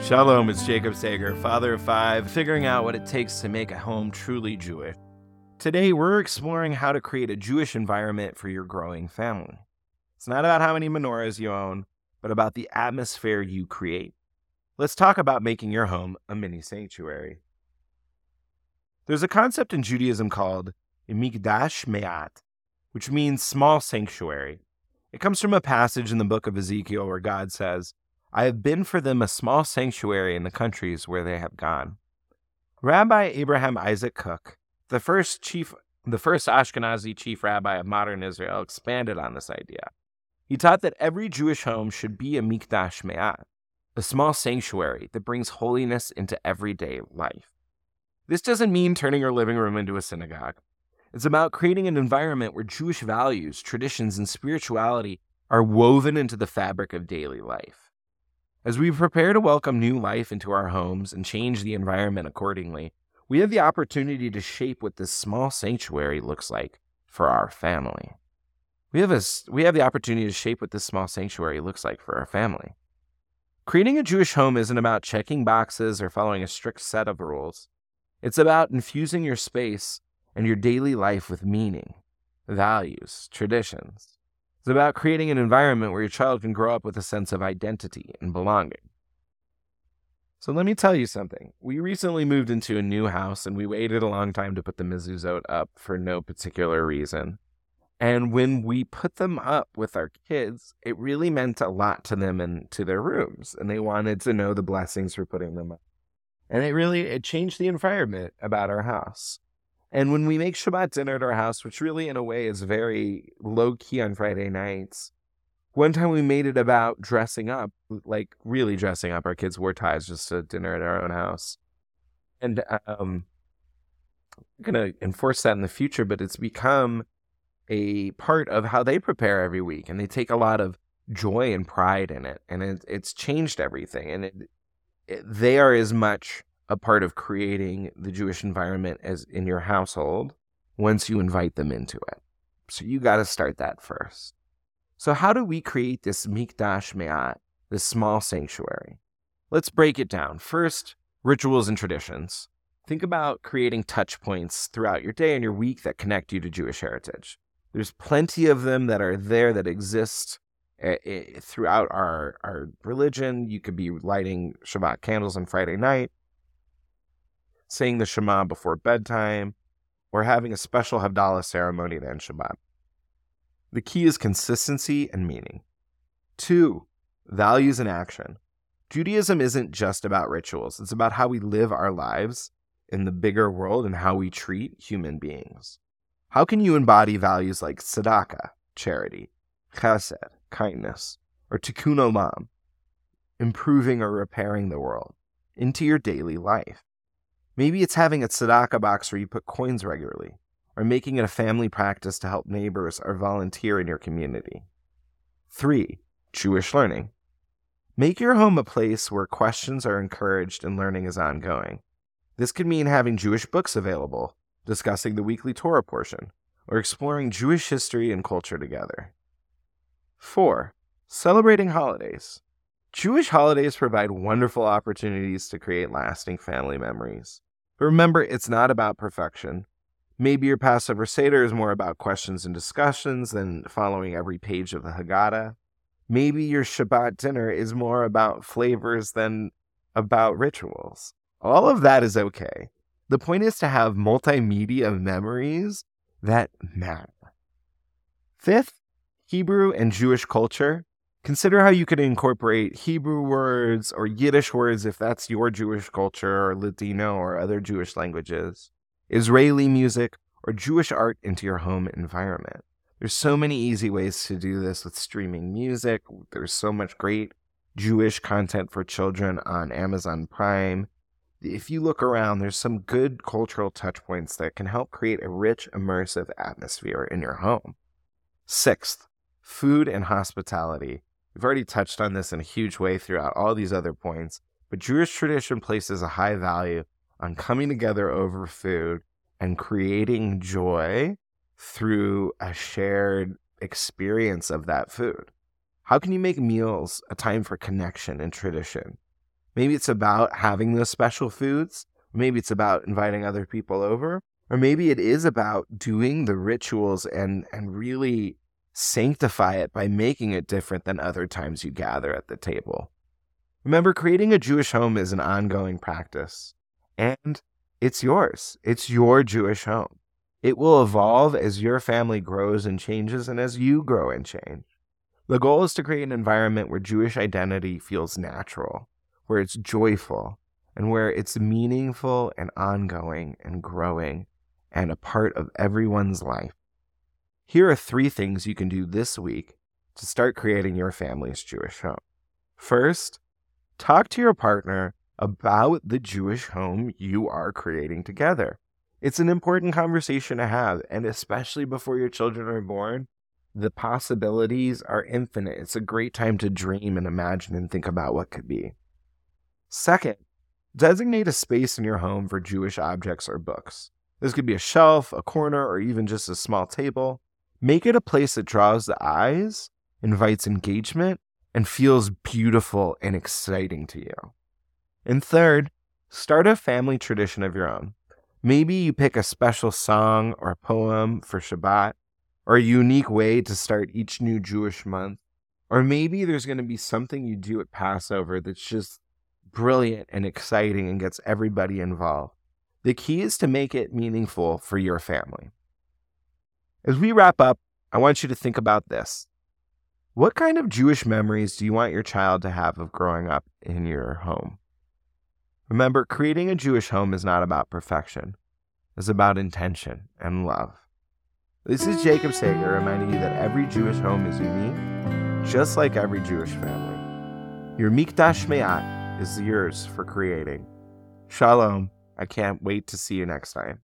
Shalom, it's Jacob Sager, father of five, figuring out what it takes to make a home truly Jewish. Today, we're exploring how to create a Jewish environment for your growing family. It's not about how many menorahs you own, but about the atmosphere you create. Let's talk about making your home a mini sanctuary. There's a concept in Judaism called Mikdash Me'at, which means small sanctuary. It comes from a passage in the book of Ezekiel where God says, "I have been for them a small sanctuary in the countries where they have gone." Rabbi Abraham Isaac Kook, the first Ashkenazi chief rabbi of modern Israel, expanded on this idea. He taught that every Jewish home should be a Mikdash Me'at, a small sanctuary that brings holiness into everyday life. This doesn't mean turning your living room into a synagogue. It's about creating an environment where Jewish values, traditions, and spirituality are woven into the fabric of daily life. As we prepare to welcome new life into our homes and change the environment accordingly, we have the opportunity to shape what this small sanctuary looks like for our family. We have the opportunity to shape what this small sanctuary looks like for our family. Creating a Jewish home isn't about checking boxes or following a strict set of rules. It's about infusing your space and your daily life with meaning, values, traditions. It's about creating an environment where your child can grow up with a sense of identity and belonging. So let me tell you something. We recently moved into a new house and we waited a long time to put the mezuzot up for no particular reason. And when we put them up with our kids, it really meant a lot to them and to their rooms. And they wanted to know the blessings for putting them up. And it changed the environment about our house. And when we make Shabbat dinner at our house, which really in a way is very low-key on Friday nights, one time we made it about dressing up, like really dressing up. Our kids wore ties just to dinner at our own house. And I'm going to enforce that in the future, but it's become a part of how they prepare every week. And they take a lot of joy and pride in it. And it's changed everything. And they are as much a part of creating the Jewish environment as in your household once you invite them into it. So you got to start that first. So how do we create this Mikdash Me'at, this small sanctuary? Let's break it down. First, rituals and traditions. Think about creating touch points throughout your day and your week that connect you to Jewish heritage. There's plenty of them that are there that exist throughout our religion. You could be lighting Shabbat candles on Friday night, saying the Shema before bedtime, or having a special Havdalah ceremony to end Shabbat. The key is consistency and meaning. 2, values and action. Judaism isn't just about rituals. It's about how we live our lives in the bigger world and how we treat human beings. How can you embody values like tzedakah, charity, chesed, kindness, or tikkun olam, improving or repairing the world, into your daily life? Maybe it's having a tzedakah box where you put coins regularly, or making it a family practice to help neighbors or volunteer in your community. 3, Jewish learning. Make your home a place where questions are encouraged and learning is ongoing. This could mean having Jewish books available, discussing the weekly Torah portion, or exploring Jewish history and culture together. 4, celebrating holidays. Jewish holidays provide wonderful opportunities to create lasting family memories. But remember, it's not about perfection. Maybe your Passover Seder is more about questions and discussions than following every page of the Haggadah. Maybe your Shabbat dinner is more about flavors than about rituals. All of that is okay. The point is to have multimedia memories that matter. 5th, Hebrew and Jewish culture. Consider how you could incorporate Hebrew words or Yiddish words if that's your Jewish culture, or Ladino or other Jewish languages, Israeli music, or Jewish art into your home environment. There's so many easy ways to do this with streaming music. There's so much great Jewish content for children on Amazon Prime. If you look around, there's some good cultural touch points that can help create a rich, immersive atmosphere in your home. 6th, food and hospitality. We've already touched on this in a huge way throughout all these other points, but Jewish tradition places a high value on coming together over food and creating joy through a shared experience of that food. How can you make meals a time for connection and tradition? Maybe it's about having those special foods. Maybe it's about inviting other people over. Or maybe it is about doing the rituals and really sanctify it by making it different than other times you gather at the table. Remember, creating a Jewish home is an ongoing practice, and it's yours. It's your Jewish home. It will evolve as your family grows and changes and as you grow and change. The goal is to create an environment where Jewish identity feels natural, where it's joyful, and where it's meaningful and ongoing and growing and a part of everyone's life. Here are 3 things you can do this week to start creating your family's Jewish home. First, talk to your partner about the Jewish home you are creating together. It's an important conversation to have, and especially before your children are born, the possibilities are infinite. It's a great time to dream and imagine and think about what could be. Second, designate a space in your home for Jewish objects or books. This could be a shelf, a corner, or even just a small table. Make it a place that draws the eyes, invites engagement, and feels beautiful and exciting to you. And third, start a family tradition of your own. Maybe you pick a special song or poem for Shabbat, or a unique way to start each new Jewish month. Or maybe there's going to be something you do at Passover that's just brilliant and exciting and gets everybody involved. The key is to make it meaningful for your family. As we wrap up, I want you to think about this. What kind of Jewish memories do you want your child to have of growing up in your home? Remember, creating a Jewish home is not about perfection. It's about intention and love. This is Jacob Sager reminding you that every Jewish home is unique, just like every Jewish family. Your Mikdash Me'at is yours for creating. Shalom. I can't wait to see you next time.